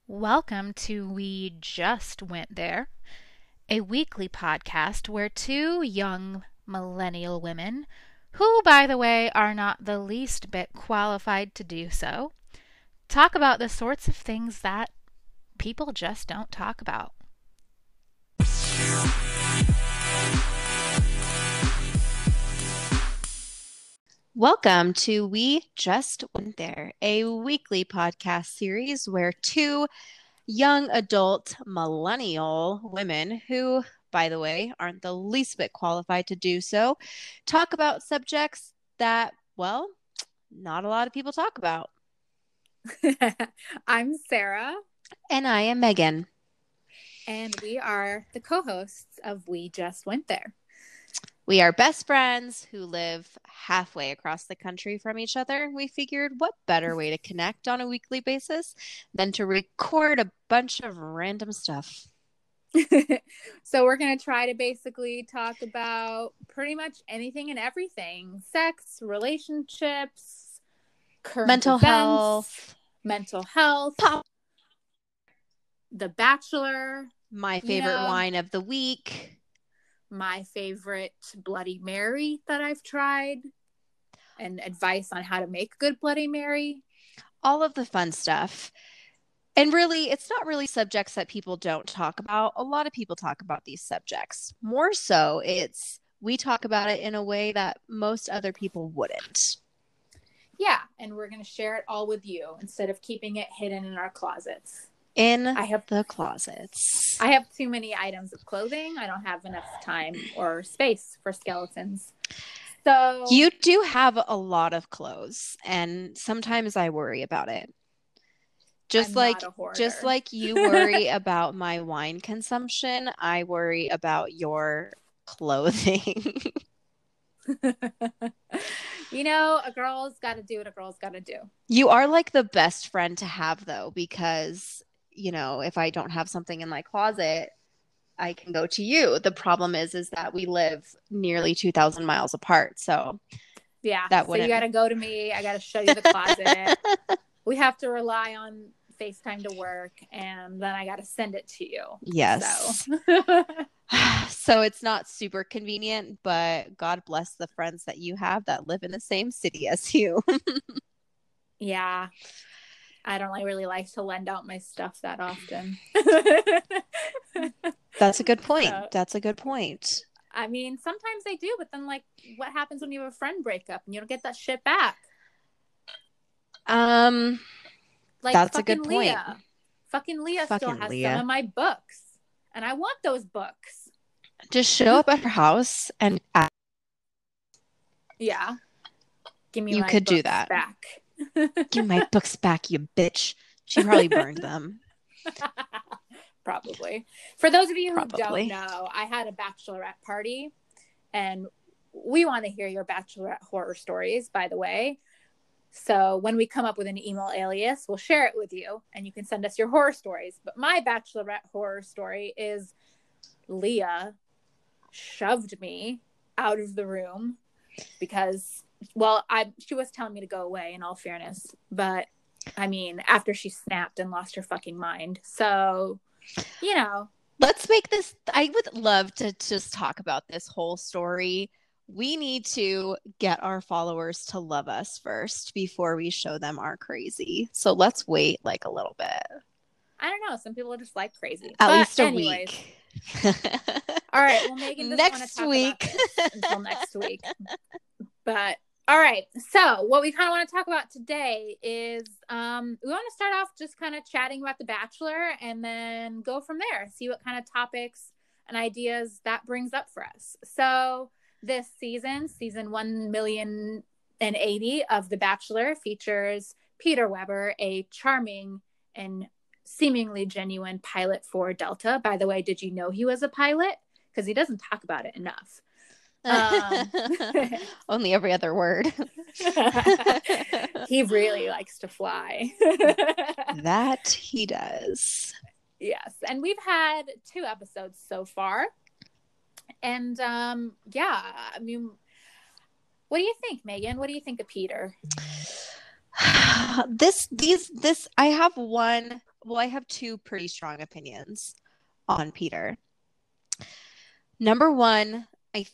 Welcome to We Just Went There, a weekly podcast where two young millennial women, who, by the way, are not the least bit qualified to do so, talk about the sorts of things that people just don't talk about. Welcome to We Just Went There, a weekly podcast series where two young adult millennial women who, by the way, aren't the least bit qualified to do so, talk about subjects that, well, not a lot of people talk about. I'm Sarah. And I am Megan. And we are the co-hosts of We Just Went There. We are best friends who live halfway across the country from each other. We figured what better way to connect on a weekly basis than to record a bunch of random stuff. So we're going to try to basically talk about pretty much anything and everything. Sex, relationships, current mental events, mental health, The Bachelor, my favorite wine of the week, my favorite Bloody Mary that I've tried, and advice on how to make a good Bloody Mary. All of the fun stuff. And really, it's not really subjects that people don't talk about. A lot of people talk about these subjects. More so, we talk about it in a way that most other people wouldn't. Yeah, and we're going to share it all with you instead of keeping it hidden in our closets. The closets. I have too many items of clothing. I don't have enough time or space for skeletons. So you do have a lot of clothes, and sometimes I worry about it. Just like you worry about my wine consumption, I worry about your clothing. A girl's got to do what a girl's got to do. You are like the best friend to have, though, because if I don't have something in my closet, I can go to you. The problem is that we live nearly 2,000 miles apart. So yeah, so you got to go to me. I got to show you the closet. We have to rely on FaceTime to work, and then I got to send it to you. Yes. So it's not super convenient, but God bless the friends that you have that live in the same city as you. Yeah. I don't really like to lend out my stuff that often. That's a good point. That's a good point. I mean, sometimes they do, but then what happens when you have a friend breakup and you don't get that shit back? That's a good point. Fucking Leah still has some of my books, and I want those books. Just show up at her house and ask. Yeah. Give me my books do that. Back. Give my books back, you bitch. She probably burned them. Probably. For those of you who don't know, I had a bachelorette party, and we want to hear your bachelorette horror stories, by the way. So when we come up with an email alias, we'll share it with you, and you can send us your horror stories. But my bachelorette horror story is Leah shoved me out of the room because, she was telling me to go away, in all fairness. But, I mean, after she snapped and lost her fucking mind. So, Let's make this, I would love to just talk about this whole story. We need to get our followers to love us first before we show them our crazy. So let's wait a little bit. I don't know. Some people just like crazy. At least a week. All right. Well, Megan doesn't want to talk about this until next week. But all right. So what we kind of want to talk about today is we want to start off just kind of chatting about The Bachelor and then go from there. See what kind of topics and ideas that brings up for us. So this season 1,080,080 of The Bachelor features Peter Weber, a charming and seemingly genuine pilot for Delta. By the way, did you know he was a pilot? Because he doesn't talk about it enough. Only every other word. He really likes to fly. That he does. Yes. And we've had 2 episodes so far. And I mean, what do you think, Megan? What do you think of Peter? I have one I have two pretty strong opinions on Peter. Number one,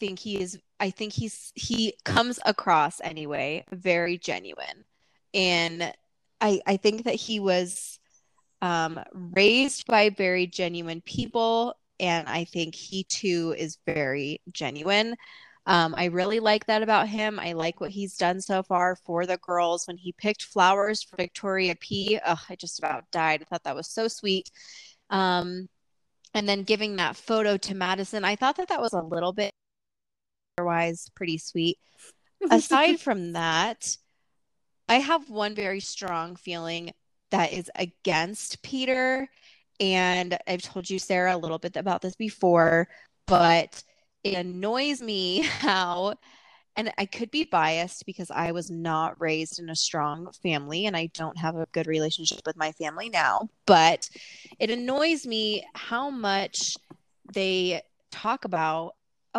he comes across anyway very genuine, and I think that he was raised by very genuine people, and I think he too is very genuine. I really like that about him. I like what he's done so far for the girls. When he picked flowers for Victoria P, I just about died. I thought that was so sweet. And then giving that photo to Madison, I thought that was a little bit otherwise pretty sweet. Aside from that, I have one very strong feeling that is against Peter. And I've told you, Sarah, a little bit about this before, but it annoys me how, and I could be biased because I was not raised in a strong family and I don't have a good relationship with my family now, but it annoys me how much they talk about,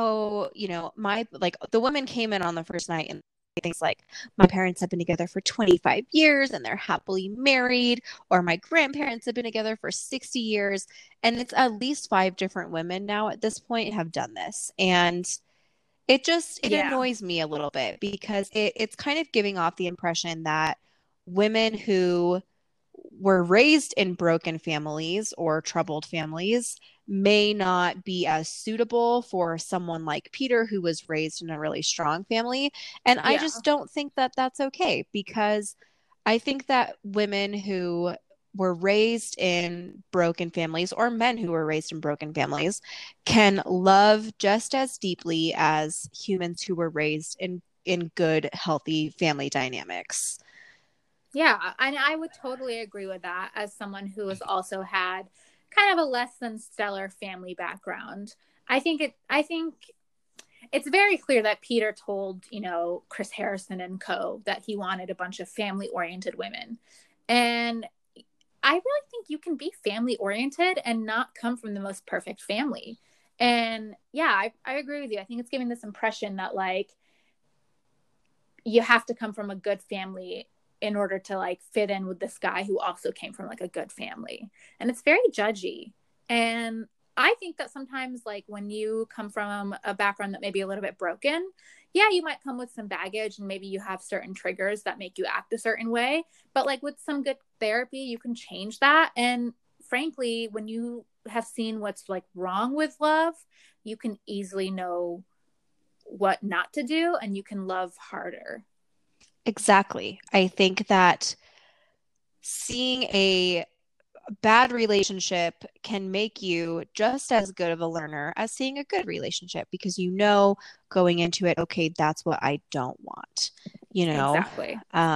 the women came in on the first night and things like, my parents have been together for 25 years and they're happily married, or my grandparents have been together for 60 years. And it's at least 5 different women now at this point have done this. And it annoys me a little bit because it's kind of giving off the impression that women who were raised in broken families or troubled families may not be as suitable for someone like Peter, who was raised in a really strong family. And I just don't think that that's okay, because I think that women who were raised in broken families, or men who were raised in broken families, can love just as deeply as humans who were raised in good, healthy family dynamics. Yeah, and I would totally agree with that as someone who has also had kind of a less than stellar family background. I think it's very clear that Peter told, Chris Harrison and co. that he wanted a bunch of family-oriented women. And I really think you can be family-oriented and not come from the most perfect family. And yeah, I agree with you. I think it's giving this impression that, like, you have to come from a good family in order to, like, fit in with this guy who also came from, like, a good family. And it's very judgy. And I think that sometimes, like, when you come from a background that may be a little bit broken, yeah, you might come with some baggage and maybe you have certain triggers that make you act a certain way. But, like, with some good therapy, you can change that. And frankly, when you have seen what's, like, wrong with love, you can easily know what not to do and you can love harder. Exactly. I think that seeing a bad relationship can make you just as good of a learner as seeing a good relationship, because going into it, okay, that's what I don't want, Exactly.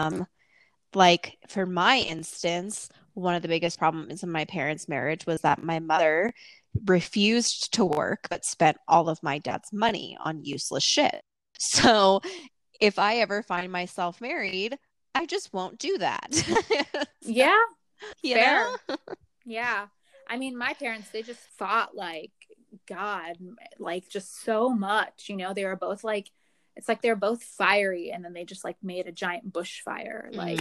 Like for my instance, one of the biggest problems in my parents' marriage was that my mother refused to work but spent all of my dad's money on useless shit. So if I ever find myself married, I just won't do that. Yeah. Fair. Yeah. I mean, my parents, they just fought like God, like just so much, they were both like, it's like they're both fiery, and then they just like made a giant bushfire, like,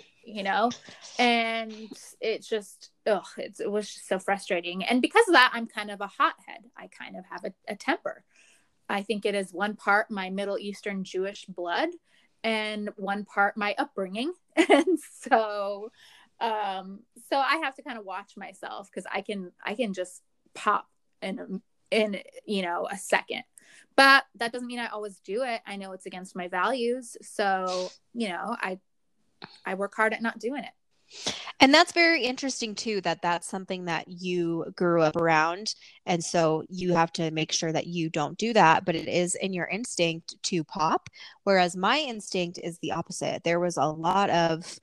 and it's just, it was just so frustrating. And because of that, I'm kind of a hothead. I kind of have a temper. I think it is one part my Middle Eastern Jewish blood and one part my upbringing. And so I have to kind of watch myself, because I can just pop in a second. But that doesn't mean I always do it. I know it's against my values. So, I work hard at not doing it. And that's very interesting too, that's something that you grew up around. And so you have to make sure that you don't do that, but it is in your instinct to pop. Whereas my instinct is the opposite. There was a lot of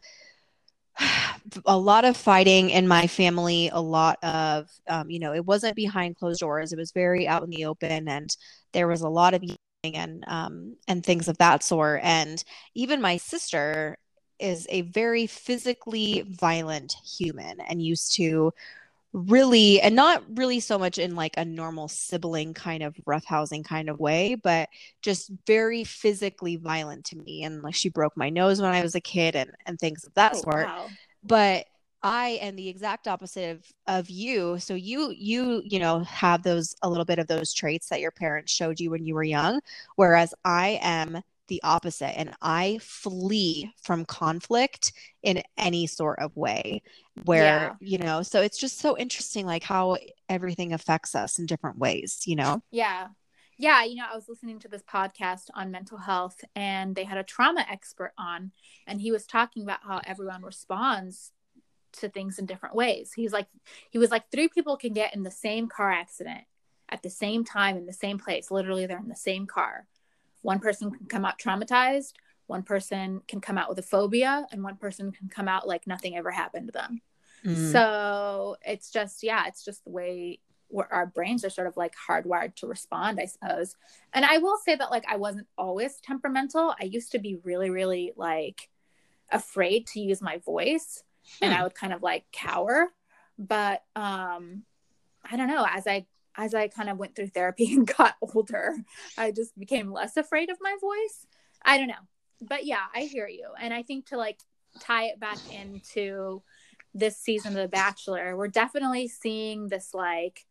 fighting in my family, a lot of, it wasn't behind closed doors. It was very out in the open, and there was a lot of yelling and things of that sort. And even my sister is a very physically violent human, and used to really, and not really so much in like a normal sibling kind of roughhousing kind of way, but just very physically violent to me. And like she broke my nose when I was a kid and things of that sort. Wow. But I am the exact opposite of you. So you know, have those, a little bit of those traits that your parents showed you when you were young, whereas I am the opposite, and I flee from conflict in any sort of way where, Yeah. you know, so it's just so interesting, like how everything affects us in different ways, you know? Yeah. Yeah. You know, I was listening to this podcast on mental health and they had a trauma expert on, and he was talking about how everyone responds to things in different ways. He was like, three people can get in the same car accident at the same time in the same place. Literally, they're in the same car. One person can come out traumatized, one person can come out with a phobia, and one person can come out like nothing ever happened to them. Mm-hmm. So it's just, yeah, it's just the way where our brains are sort of like hardwired to respond, I suppose. And I will say that like I wasn't always temperamental. I used to be really, really like afraid to use my voice, and I would kind of like cower. But I don't know, as I kind of went through therapy and got older, I just became less afraid of my voice. I don't know. But yeah, I hear you. And I think to like tie it back into this season of The Bachelor, we're definitely seeing this like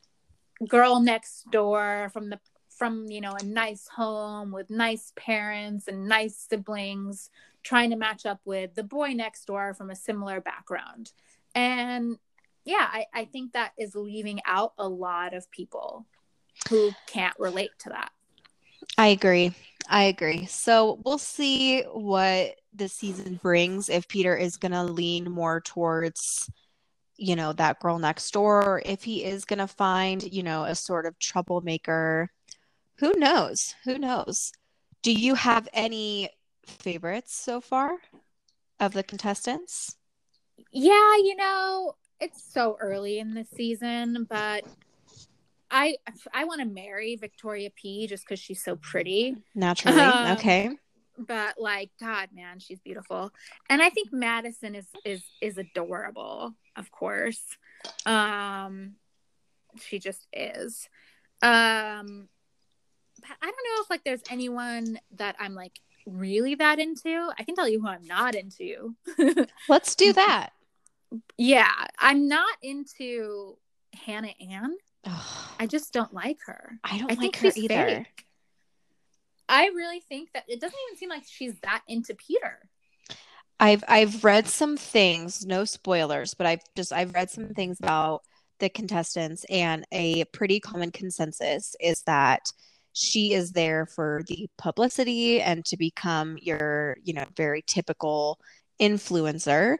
girl next door from you know, a nice home with nice parents and nice siblings trying to match up with the boy next door from a similar background. And yeah, I think that is leaving out a lot of people who can't relate to that. I agree. So we'll see what the season brings, if Peter is going to lean more towards, you know, that girl next door, or if he is going to find, you know, a sort of troublemaker. Who knows? Who knows? Do you have any favorites so far of the contestants? Yeah, you know, it's so early in the season, but I want to marry Victoria P just because she's so pretty. Naturally. Okay. But like, God, man, she's beautiful. And I think Madison is adorable, of course. She just is. But I don't know if like there's anyone that I'm like really that into. I can tell you who I'm not into. Let's do that. Yeah, I'm not into Hannah Ann. I just don't like her. I don't I like think her she's either. fake. I really think that it doesn't even seem like she's that into Peter. I've read some things, no spoilers, but I've read some things about the contestants, and a pretty common consensus is that she is there for the publicity and to become your, you know, very typical influencer,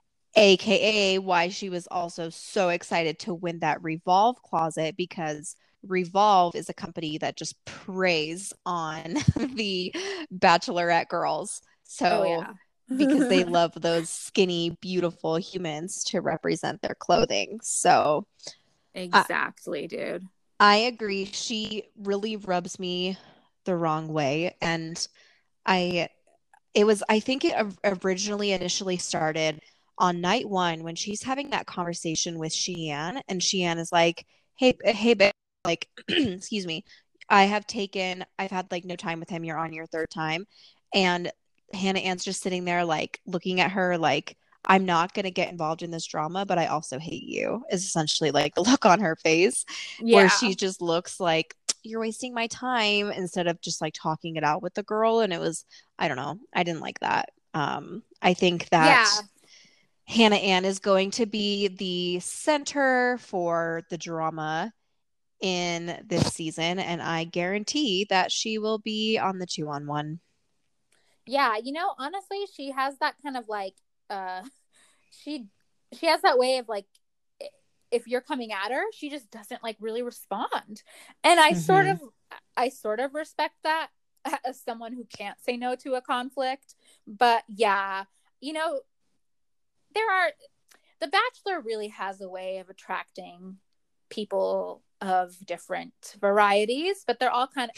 aka why she was also so excited to win that Revolve closet, because Revolve is a company that just preys on the Bachelorette girls. So because they love those skinny, beautiful humans to represent their clothing. So exactly, dude. I agree. She really rubs me the wrong way. And I think it originally initially started on night one when she's having that conversation with Sheehan, and Sheehan is like, hey, babe, like, excuse me, I've had like no time with him. You're on your third time. And Hannah Ann's just sitting there, like, looking at her like, I'm not going to get involved in this drama, but I also hate you, is essentially like the look on her face, where she just looks like, you're wasting my time, instead of just like talking it out with the girl. And it was, I don't know, I didn't like that. I think that Hannah Ann is going to be the center for the drama in this season, and I guarantee that she will be on the 2-on-1. Yeah, you know, honestly, she has that kind of like she has that way of like, if you're coming at her, she just doesn't like really respond. And I sort of respect that as someone who can't say no to a conflict. But yeah, you know, The Bachelor really has a way of attracting people of different varieties, but they're all kind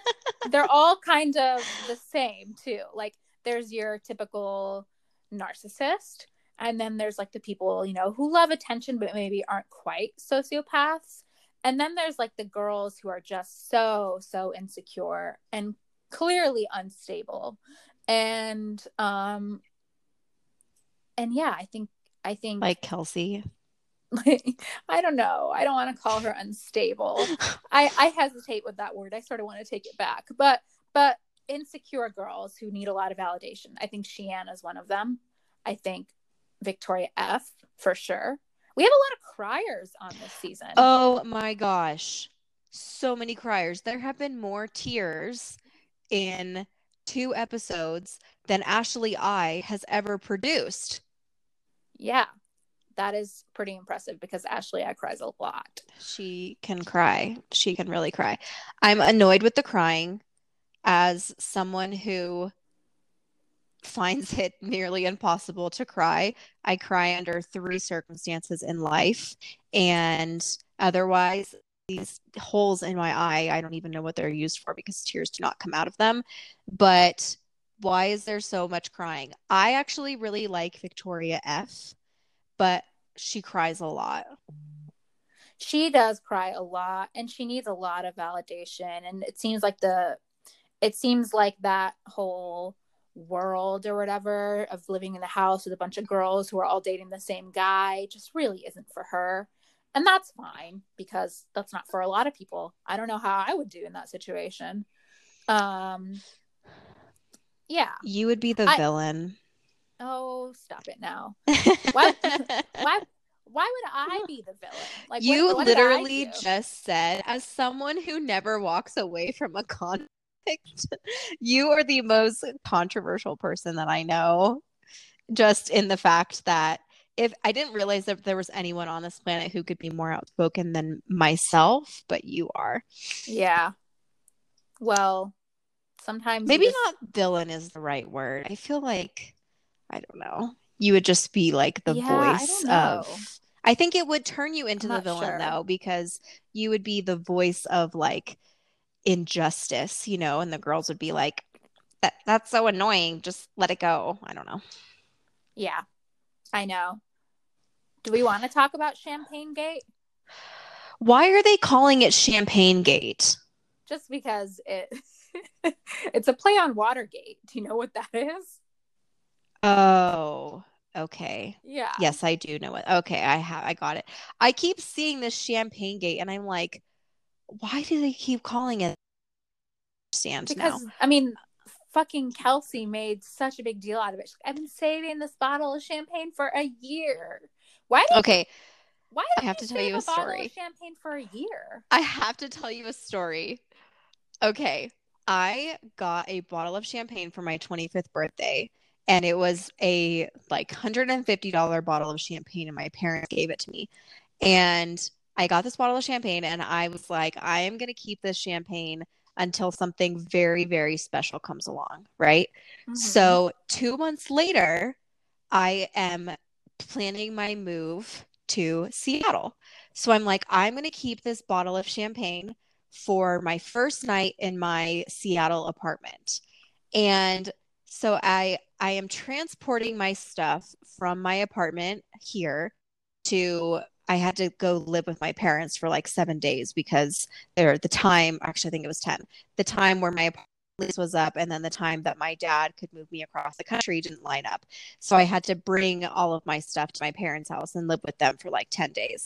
of the same too. Like there's your typical narcissist, and then there's like the people, you know, who love attention but maybe aren't quite sociopaths. And then there's like the girls who are just so insecure and clearly unstable. And yeah, I think I think like Kelsey. I don't know. I don't want to call her unstable. I hesitate with that word. I sort of want to take it back. But insecure girls who need a lot of validation. I think Sheehan is one of them. I think Victoria F for sure. We have a lot of criers on this season. Oh my gosh. So many criers. There have been more tears in 2 episodes than Ashley I has ever produced. Yeah. That is pretty impressive because Ashley I cries a lot. She can cry. She can really cry. I'm annoyed with the crying as someone who finds it nearly impossible to cry. I cry under 3 circumstances in life, and otherwise, these holes in my eye, I don't even know what they're used for because tears do not come out of them. But why is there so much crying? I actually really like Victoria F, but she cries a lot. She does cry a lot, and she needs a lot of validation. And it seems like that whole world or whatever of living in the house with a bunch of girls who are all dating the same guy just really isn't for her. And that's fine because that's not for a lot of people. I don't know how I would do in that situation. Yeah. You would be the villain. Oh, stop it now. Why would I be the villain? Like you what literally just said, as someone who never walks away from a conflict, you are the most controversial person that I know. Just in the fact that if I didn't realize that there was anyone on this planet who could be more outspoken than myself, but you are. Yeah. Well, sometimes maybe not villain is the right word. I feel like, I don't know. You would just be like the voice of. I think it would turn you into the villain though, because you would be the voice of like injustice, and the girls would be like, that's so annoying. Just let it go. I don't know. Yeah, I know. Do we want to talk about Champagne Gate? Why are they calling it Champagne Gate? Just because it's a play on Watergate. Do you know what that is? Oh, okay. Yeah. Yes, I do know it. Okay, I got it. I keep seeing this Champagne Gate and I'm like, why do they keep calling it? Because I mean, fucking Kelsey made such a big deal out of it. I've been saving this bottle of champagne for a year. Why did I have to tell you a story? Of champagne for a year. I have to tell you a story. Okay, I got a bottle of champagne for my 25th birthday, and it was a like $150 bottle of champagne, and my parents gave it to me. And I got this bottle of champagne, and I was like, I am going to keep this champagne until something very, very special comes along, right? Mm-hmm. So 2 months later, I am planning my move to Seattle. So I'm like, I'm going to keep this bottle of champagne for my first night in my Seattle apartment. And so I am transporting my stuff from my apartment here to, I had to go live with my parents for like 7 days because the time, actually I think it was 10, the time where my lease was up and then the time that my dad could move me across the country didn't line up. So I had to bring all of my stuff to my parents' house and live with them for like 10 days.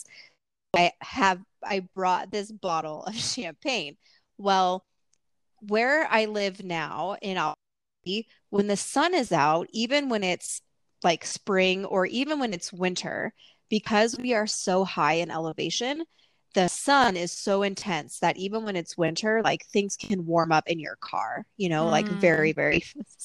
I brought this bottle of champagne. Well, where I live now in Albuquerque, when the sun is out, even when it's like spring or even when it's winter, because we are so high in elevation, the sun is so intense that even when it's winter, like things can warm up in your car, like very, very.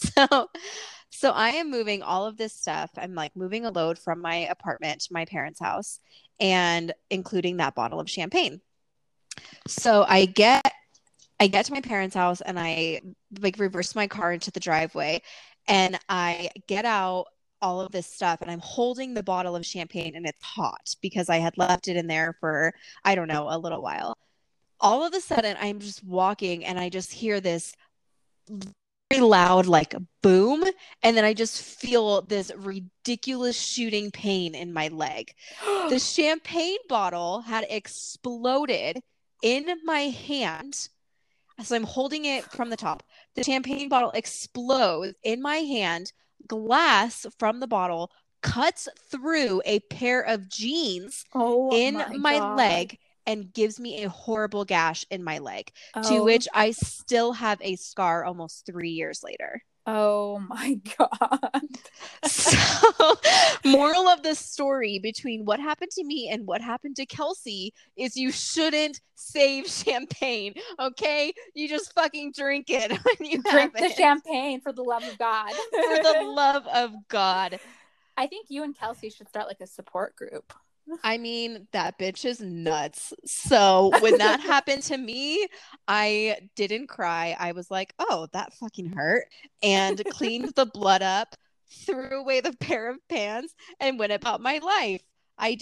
So I am moving all of this stuff. I'm like moving a load from my apartment to my parents' house and including that bottle of champagne. So I get to my parents' house and I like reverse my car into the driveway and I get out all of this stuff and I'm holding the bottle of champagne and it's hot because I had left it in there for, I don't know, a little while. All of a sudden I'm just walking and I just hear this very loud like boom, and then I just feel this ridiculous shooting pain in my leg. The champagne bottle had exploded in my hand. So I'm holding it from the top. The champagne bottle explodes in my hand. Glass from the bottle cuts through a pair of jeans in my God. leg and gives me a horrible gash in my leg, to Oh. which I still have a scar almost 3 years later. Oh my God. So, moral of the story between what happened to me and what happened to Kelsey is you shouldn't save champagne, okay? You just fucking drink it when you Drink have the it. champagne for the love of God. For the love of God. I think you and Kelsey should start like a support group. I mean, that bitch is nuts. So when that happened to me, I didn't cry. I was like, oh, that fucking hurt. And cleaned the blood up, threw away the pair of pants, and went about my life. I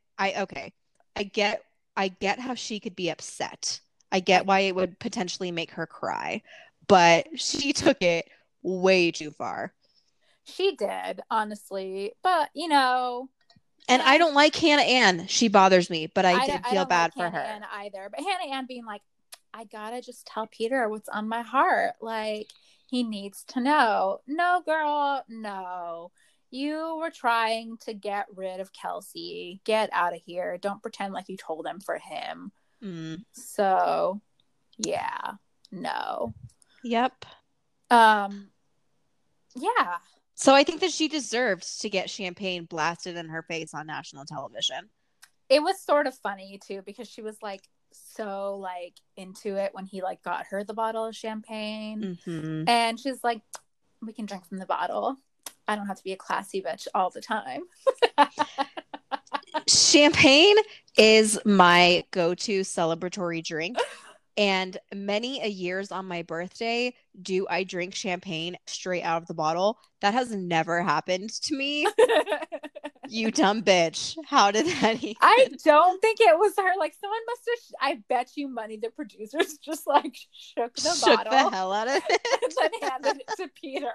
get how she could be upset. I get why it would potentially make her cry. But she took it way too far. She did, honestly. But, you know. And I don't like Hannah Ann. She bothers me, but I did feel bad for her. Hannah Ann either. But Hannah Ann being like, I gotta just tell Peter what's on my heart. Like, he needs to know. No, girl, no. You were trying to get rid of Kelsey. Get out of here. Don't pretend like you told him for him. So, yeah, no. Yep. Yeah. So I think that she deserved to get champagne blasted in her face on national television. It was sort of funny too, because she was like so like into it when he like got her the bottle of champagne. And she's like, we can drink from the bottle. I don't have to be a classy bitch all the time. Champagne is my go-to celebratory drink. And many a years on my birthday, do I drink champagne straight out of the bottle? That has never happened to me. You dumb bitch. How did that even? I don't think it was her. Like, someone must have, I bet you money the producers just like shook the the hell out of it. And then handed it to Peter.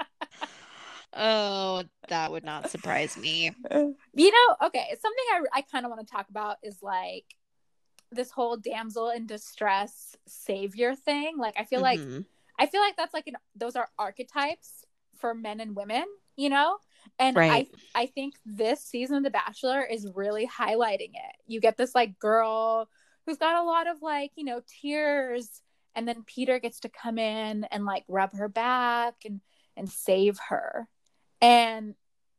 Oh, that would not surprise me. You know, okay, something I kind of want to talk about is like this whole damsel in distress savior thing. Like, I feel like that's like those are archetypes for men and women, you know? And I think this season of The Bachelor is really highlighting it. You get this like girl who's got a lot of like, you know, tears, and then Peter gets to come in and like rub her back and save her. And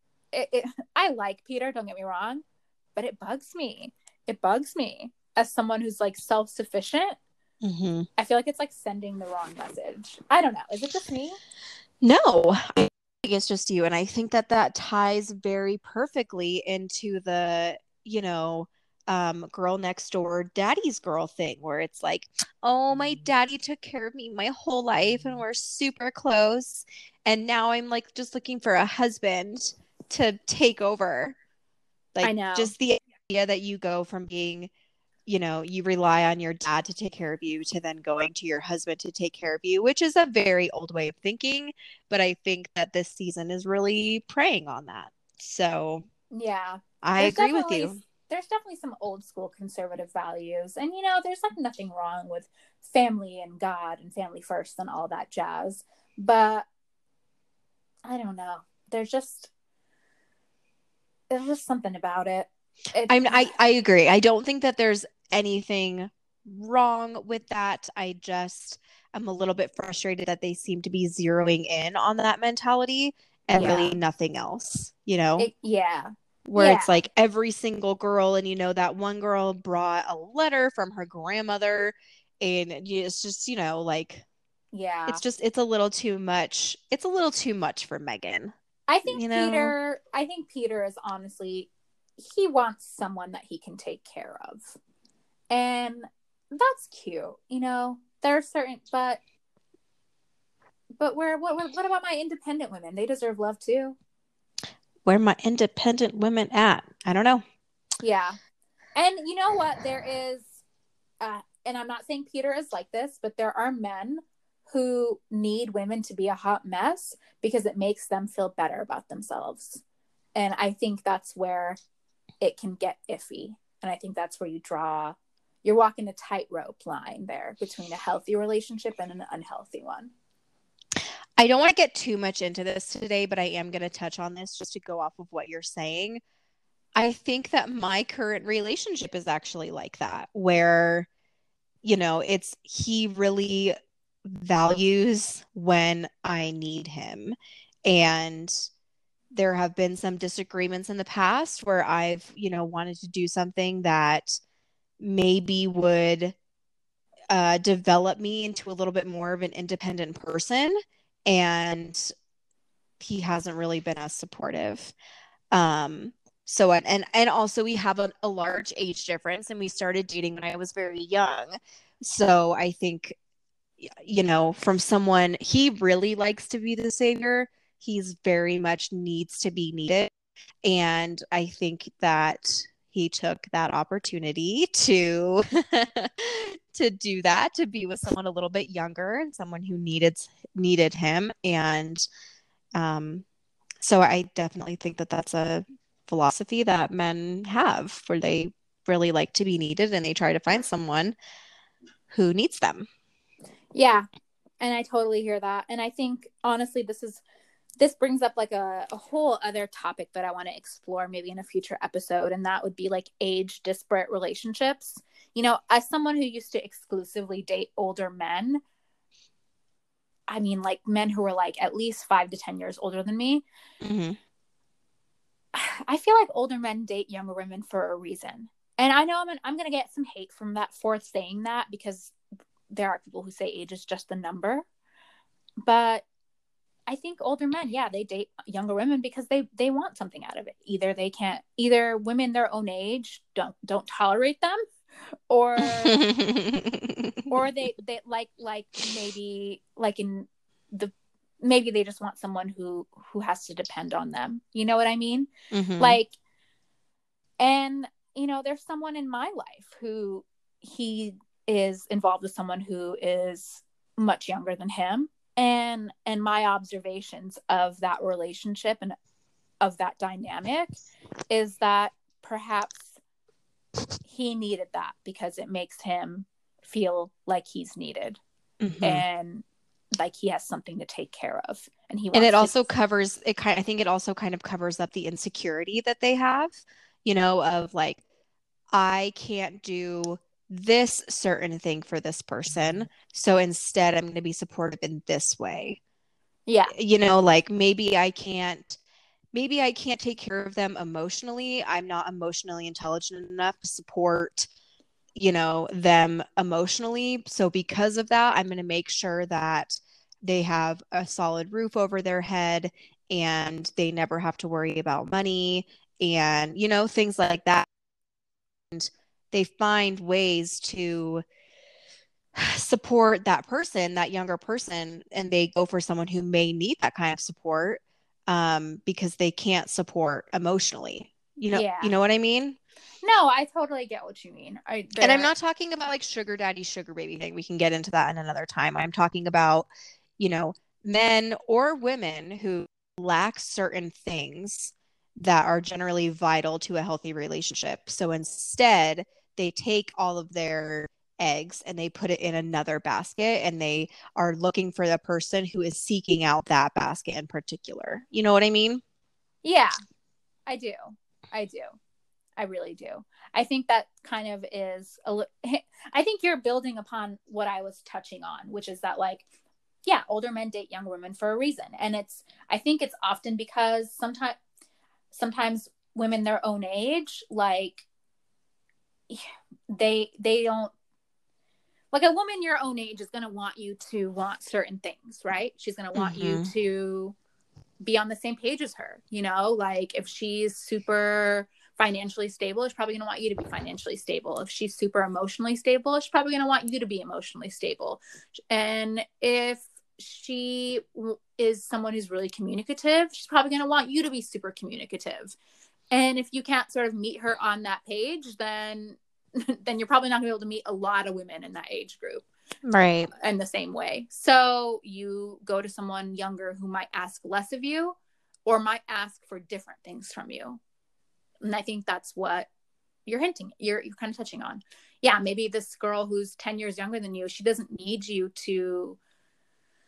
I like Peter, don't get me wrong, but it bugs me. It bugs me as someone who's like self-sufficient. I feel like it's like sending the wrong message. I don't know. Is it just me? No, I think it's just you. And I think that ties very perfectly into the, you know, girl next door, daddy's girl thing, where it's like, oh, my daddy took care of me my whole life and we're super close. And now I'm like just looking for a husband to take over. Like, I know. Just the idea that you go from being, you know, you rely on your dad to take care of you to then going to your husband to take care of you, which is a very old way of thinking. But I think that this season is really preying on that. So yeah, I agree with you. There's definitely some old school conservative values. And, you know, there's like nothing wrong with family and God and family first and all that jazz. But I don't know. There's just something about it. I agree. I don't think that there's anything wrong with that. I just am a little bit frustrated that they seem to be zeroing in on that mentality and really nothing else, you know? It's like every single girl, and you know, that one girl brought a letter from her grandmother, and it's just, you know, like, it's a little too much. It's a little too much for Megan. I think Peter is honestly, he wants someone that he can take care of. And that's cute, you know. There are certain, but what about my independent women? They deserve love too. Where are my independent women at? I don't know. Yeah. And you know what? There is, and I'm not saying Peter is like this, but there are men who need women to be a hot mess because it makes them feel better about themselves. And I think that's where it can get iffy. And I think that's where you're walking a tightrope line there between a healthy relationship and an unhealthy one. I don't want to get too much into this today, but I am going to touch on this just to go off of what you're saying. I think that my current relationship is actually like that, where, he really values when I need him. And there have been some disagreements in the past where I've, wanted to do something that maybe would develop me into a little bit more of an independent person. And he hasn't really been as supportive. So, and also we have a large age difference, and we started dating when I was very young. So I think, from someone, he really likes to be the savior. He's very much needs to be needed. And I think that he took that opportunity to to do that, to be with someone a little bit younger and someone who needed him. And so I definitely think that that's a philosophy that men have, where they really like to be needed and they try to find someone who needs them. Yeah. And I totally hear that. And I think, honestly, this brings up like a whole other topic that I want to explore maybe in a future episode. And that would be like age disparate relationships. As someone who used to exclusively date older men, I mean, like men who were like at least 5 to 10 years older than me. Mm-hmm. I feel like older men date younger women for a reason. And I know I'm going to get some hate from that for saying that, because there are people who say age is just the number. But I think older men, yeah, they date younger women because they want something out of it. Either women their own age don't tolerate them, or or they like maybe like in the maybe they just want someone who has to depend on them. You know what I mean? Mm-hmm. Like, and there's someone in my life who he is involved with someone who is much younger than him. And my observations of that relationship and of that dynamic is that perhaps he needed that because it makes him feel like he's needed. Mm-hmm. And like he has something to take care of. And it also covers it. I think it also kind of covers up the insecurity that they have, of like, I can't do this certain thing for this person. So instead, I'm going to be supportive in this way. Yeah. Like maybe I can't take care of them emotionally. I'm not emotionally intelligent enough to support, them emotionally. So because of that, I'm going to make sure that they have a solid roof over their head and they never have to worry about money and, things like that. And they find ways to support that person, that younger person, and they go for someone who may need that kind of support because they can't support emotionally. You know what I mean? No, I totally get what you mean. And I'm not talking about like sugar daddy, sugar baby thing. We can get into that in another time. I'm talking about, men or women who lack certain things that are generally vital to a healthy relationship. So instead, they take all of their eggs and they put it in another basket, and they are looking for the person who is seeking out that basket in particular. You know what I mean? Yeah, I do. I really do. I think that kind of is I think you're building upon what I was touching on, which is that, like, yeah, older men date younger women for a reason. And I think it's often because sometimes women their own age, like, they don't, like, a woman your own age is going to want you to want certain things, right? She's going to want you to be on the same page as her, like if she's super financially stable, she's probably going to want you to be financially stable. If she's super emotionally stable, she's probably going to want you to be emotionally stable. And if she is someone who's really communicative, she's probably going to want you to be super communicative. And if you can't sort of meet her on that page, then you're probably not going to be able to meet a lot of women in that age group. Right. In the same way. So you go to someone younger who might ask less of you or might ask for different things from you. And I think that's what you're kind of touching on. Yeah, maybe this girl who's 10 years younger than you, she doesn't need you to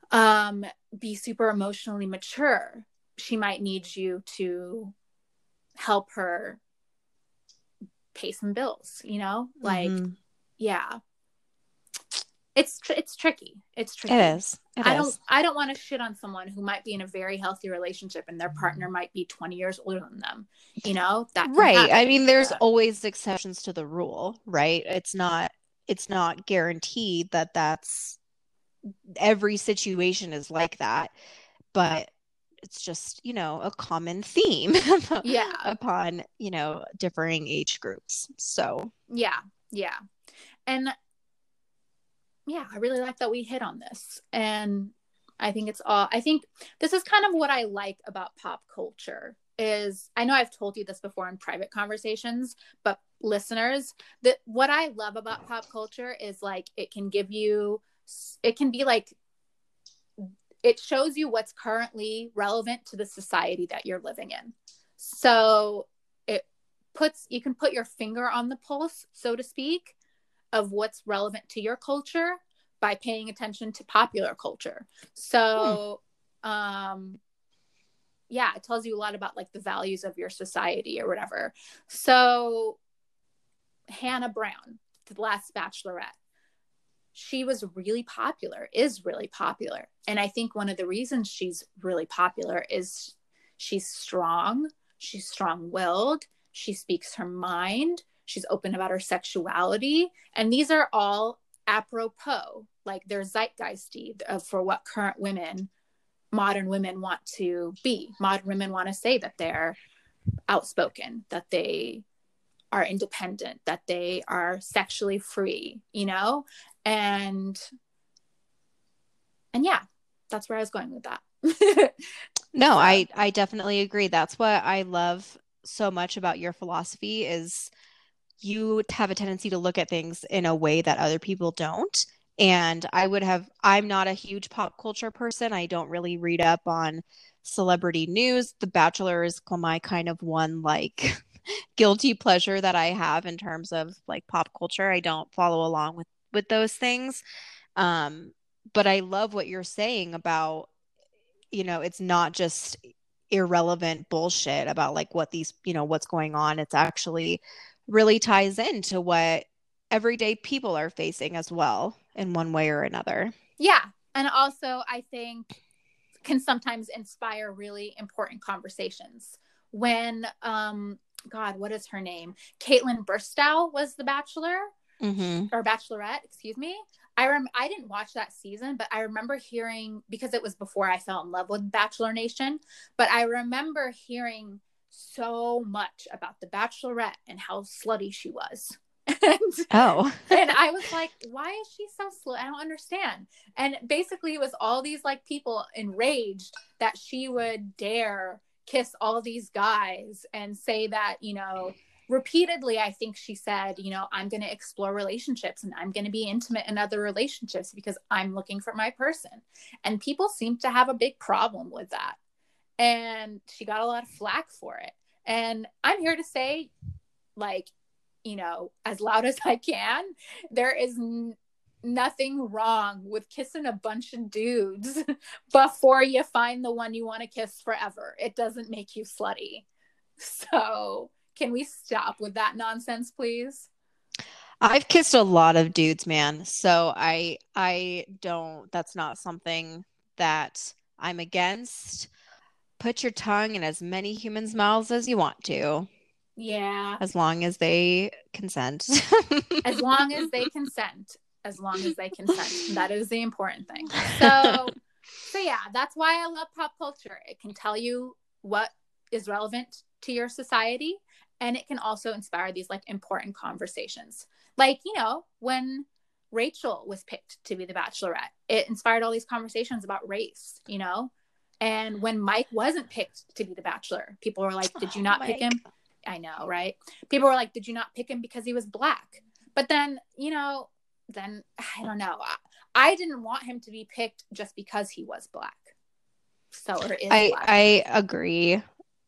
be super emotionally mature. She might need you to help her pay some bills, you know? Like, yeah. It's tricky. It's tricky. It is. I don't want to shit on someone who might be in a very healthy relationship and their partner might be 20 years older than them. You know, that can right. happen. I mean, there's always exceptions to the rule, right? It's not guaranteed that that's every situation is like that, but it's just, you know, a common theme upon, you know, differing age groups. So yeah. And yeah, I really like that we hit on this. And I think this is kind of what I like about pop culture is, I know I've told you this before in private conversations, but listeners, that what I love about pop culture is like, it can be like, it shows you what's currently relevant to the society that you're living in. So you can put your finger on the pulse, so to speak, of what's relevant to your culture by paying attention to popular culture. So, yeah, it tells you a lot about like the values of your society or whatever. So Hannah Brown, the last Bachelorette, she is really popular. And I think one of the reasons she's really popular is she's strong. She's strong-willed. She speaks her mind. She's open about her sexuality. And these are all apropos, like they're zeitgeisty for what current modern women want to be. Modern women want to say that they're outspoken, that they are independent, that they are sexually free, you know? And yeah, that's where I was going with that. No, so. I definitely agree. That's what I love so much about your philosophy is you have a tendency to look at things in a way that other people don't. And I'm not a huge pop culture person. I don't really read up on celebrity news. The Bachelor is my kind of one like guilty pleasure that I have in terms of like pop culture. I don't follow along with those things. But I love what you're saying about, you know, it's not just irrelevant bullshit about like what these, you know, what's going on. It's actually really ties into what everyday people are facing as well in one way or another. Yeah. And also I think can sometimes inspire really important conversations. When, God, what is her name? Caitlin Burstow was the Bachelor or Bachelorette, excuse me. I didn't watch that season, but I remember hearing, because it was before I fell in love with Bachelor Nation, but I remember hearing so much about the Bachelorette and how slutty she was. And I was like, why is she so slutty? I don't understand. And basically it was all these like people enraged that she would dare kiss all these guys and say that, you know, repeatedly, I think she said, you know, I'm going to explore relationships and I'm going to be intimate in other relationships because I'm looking for my person. And people seem to have a big problem with that. And she got a lot of flack for it. And I'm here to say, like, you know, as loud as I can, there is nothing wrong with kissing a bunch of dudes before you find the one you want to kiss forever. It doesn't make you slutty. So can we stop with that nonsense, please? I've kissed a lot of dudes, man. So I don't, that's not something that I'm against. Put your tongue in as many humans' mouths as you want to. Yeah. As long as they consent. As long as they consent. As long as they consent. That is the important thing. So yeah, that's why I love pop culture. It can tell you what is relevant to your society, and it can also inspire these like important conversations. Like, you know, when Rachel was picked to be the Bachelorette, it inspired all these conversations about race, you know? And when Mike wasn't picked to be the Bachelor, people were like, did you not pick him? I know, right? People were like, did you not pick him because he was black? But then, you know, then I don't know. I didn't want him to be picked just because he was black. So, or is black. I agree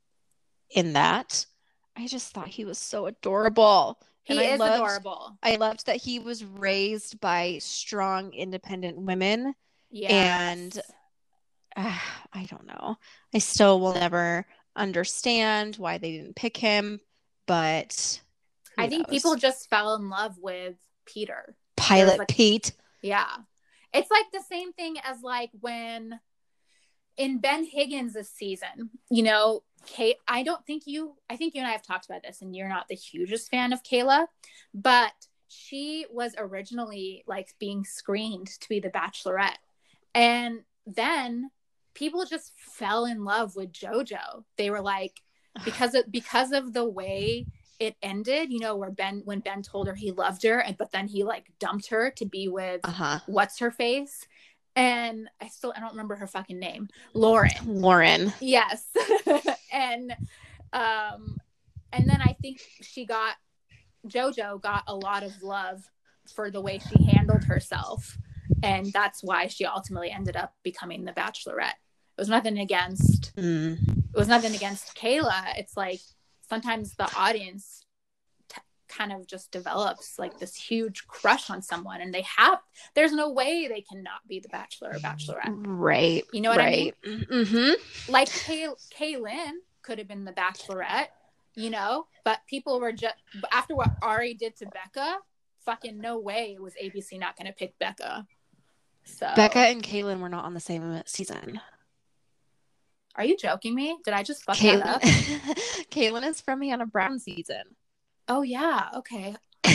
in that. I just thought he was so adorable. He is adorable. I loved that he was raised by strong, independent women And I don't know. I still will never understand why they didn't pick him, but I think people just fell in love with Peter. Pilot Pete. Yeah. It's like the same thing as like when in Ben Higgins' season, you know, I think you and I have talked about this, and you're not the hugest fan of Kayla, but she was originally like being screened to be the Bachelorette. And then people just fell in love with JoJo. They were like, because of the way it ended, you know, when Ben told her he loved her, but then he like dumped her to be with what's her face. And I don't remember her fucking name. Lauren. Yes. And then I think JoJo got a lot of love for the way she handled herself. And that's why she ultimately ended up becoming the Bachelorette. It was nothing against Kayla. It's like sometimes the audience kind of just develops like this huge crush on someone, and there's no way they cannot be the Bachelor or Bachelorette. Right. You know what I mean? Mm-hmm. Like Kaylin could have been the Bachelorette, you know, but people were just, after what Ari did to Becca, fucking no way was ABC not going to pick Becca. So Becca and Kaylin were not on the same season. Are you joking me? Did I just fuck that up? Kaylin is from Hannah Brown season. Oh yeah, okay.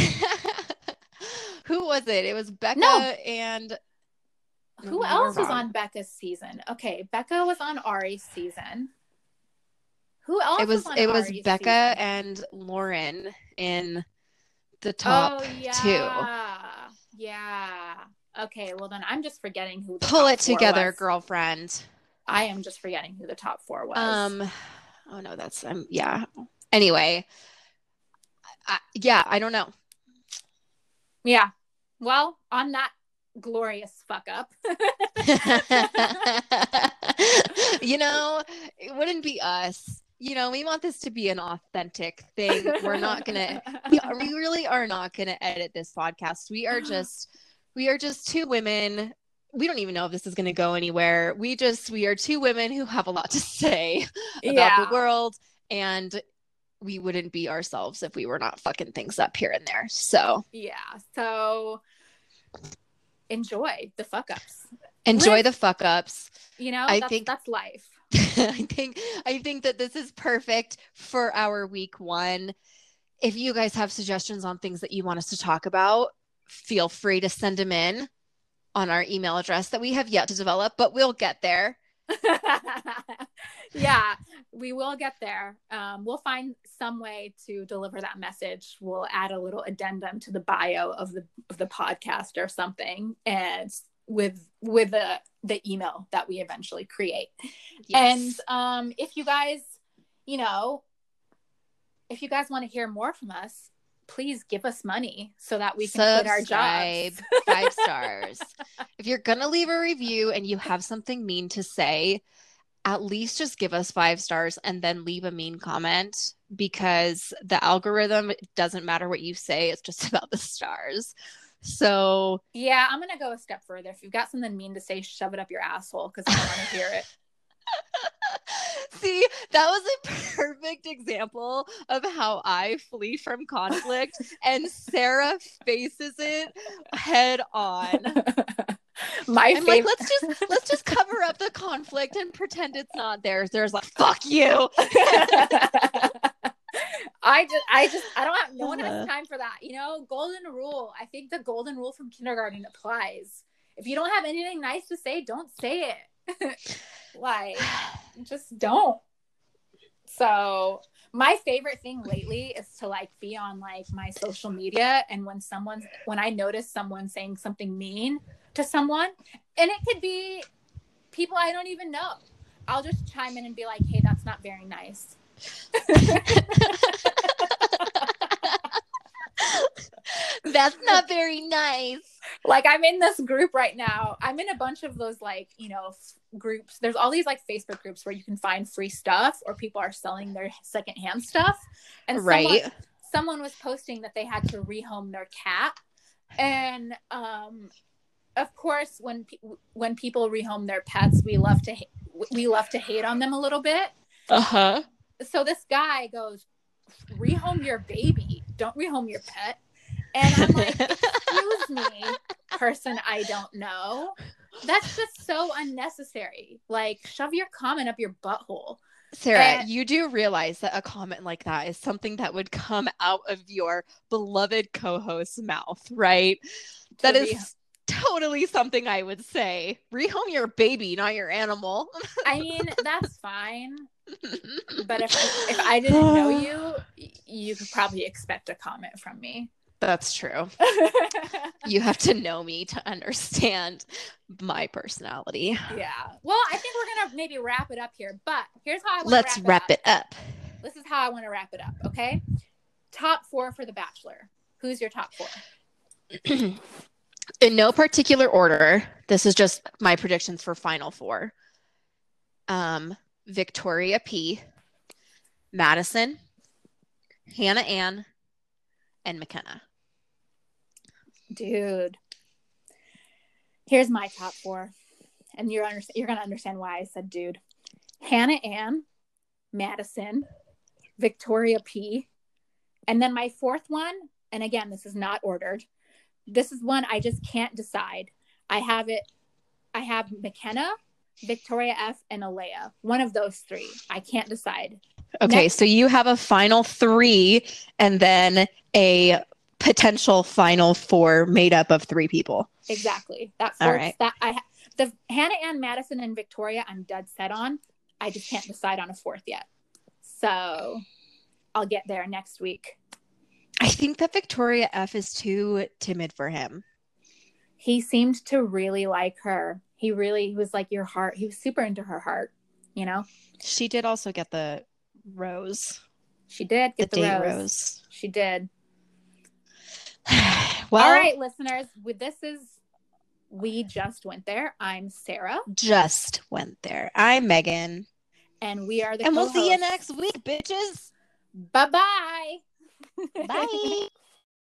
Who was it? It was Becca and who else was on Becca's season? Okay, Becca was on Ari's season. Who else was on Ari's season? Becca and Lauren in the top two. Yeah. Okay, well then I'm just forgetting who the Pull top it together, was. Girlfriend. I am just forgetting who the top 4 was. Oh no, that's yeah. Anyway, I don't know. Yeah. Well, on that glorious fuck up. You know, it wouldn't be us. You know, we want this to be an authentic thing. We're not gonna. We really are not gonna edit this podcast. We are just two women. We don't even know if this is going to go anywhere. We are two women who have a lot to say about the world, and we wouldn't be ourselves if we were not fucking things up here and there. So enjoy the fuck ups. The fuck ups. You know, I think that's life. I think that this is perfect for our week 1. If you guys have suggestions on things that you want us to talk about, feel free to send them in on our email address that we have yet to develop, but we'll get there. Yeah, we will get there. We'll find some way to deliver that message. We'll add a little addendum to the bio of the podcast or something, and with the email that we eventually create. Yes. And if you guys want to hear more from us, please give us money so that we can quit our jobs. 5 stars. If you're going to leave a review and you have something mean to say, at least just give us 5 stars and then leave a mean comment, because the algorithm, it doesn't matter what you say. It's just about the stars. So yeah, I'm going to go a step further. If you've got something mean to say, shove it up your asshole, because I don't want to hear it. See, that was a perfect example of how I flee from conflict, and Sarah faces it head on. I'm like, let's just cover up the conflict and pretend it's not there. Sarah's like, fuck you. I don't have has time for that. You know, golden rule. I think the golden rule from kindergarten applies. If you don't have anything nice to say, don't say it. Like, just don't. So my favorite thing lately is to like be on like my social media, and when I notice someone saying something mean to someone, and it could be people I don't even know, I'll just chime in and be like, hey, that's not very nice. That's not very nice. Like, I'm in this group right now. I'm in a bunch of those, like, you know, groups. There's all these like Facebook groups where you can find free stuff, or people are selling their secondhand stuff. And someone was posting that they had to rehome their cat, and of course, when people rehome their pets, we love to hate on them a little bit. So this guy goes, rehome your baby, don't rehome your pet. And I'm like, excuse me, person I don't know. That's just so unnecessary. Like, shove your comment up your butthole. Sarah, you do realize that a comment like that is something that would come out of your beloved co-host's mouth, right? That is totally something I would say. Rehome your baby, not your animal. I mean, that's fine. But if I didn't know you, you could probably expect a comment from me. That's true. You have to know me to understand my personality. Yeah. Well, I think we're going to maybe wrap it up here, but here's how I want to wrap it up. This is how I want to wrap it up, okay? Top 4 for The Bachelor. Who's your top 4? In no particular order. This is just my predictions for Final 4. Victoria P, Madison, Hannah Ann, and McKenna. Dude, here's my top 4, and you're gonna understand why I said dude. Hannah Ann, Madison, Victoria P, and then my 4th one, and again, this is not ordered. This is one I just can't decide. I have McKenna, Victoria F, and Alea. One of those 3. I can't decide. Okay, so you have a final 3 and then a potential final 4 made up of 3 people. Exactly. The Hannah Ann, Madison, and Victoria I'm dead set on. I just can't decide on a 4th yet. So I'll get there next week. I think that Victoria F is too timid for him. He seemed to really like her. He was like your heart. He was super into her heart, you know? She did also get the rose. She did get the date rose. She did. Well, all right, listeners. We just went there. I'm Sarah. Just went there. I'm Megan. And we are the co-hosts. We'll see you next week, bitches. Bye-bye. Bye.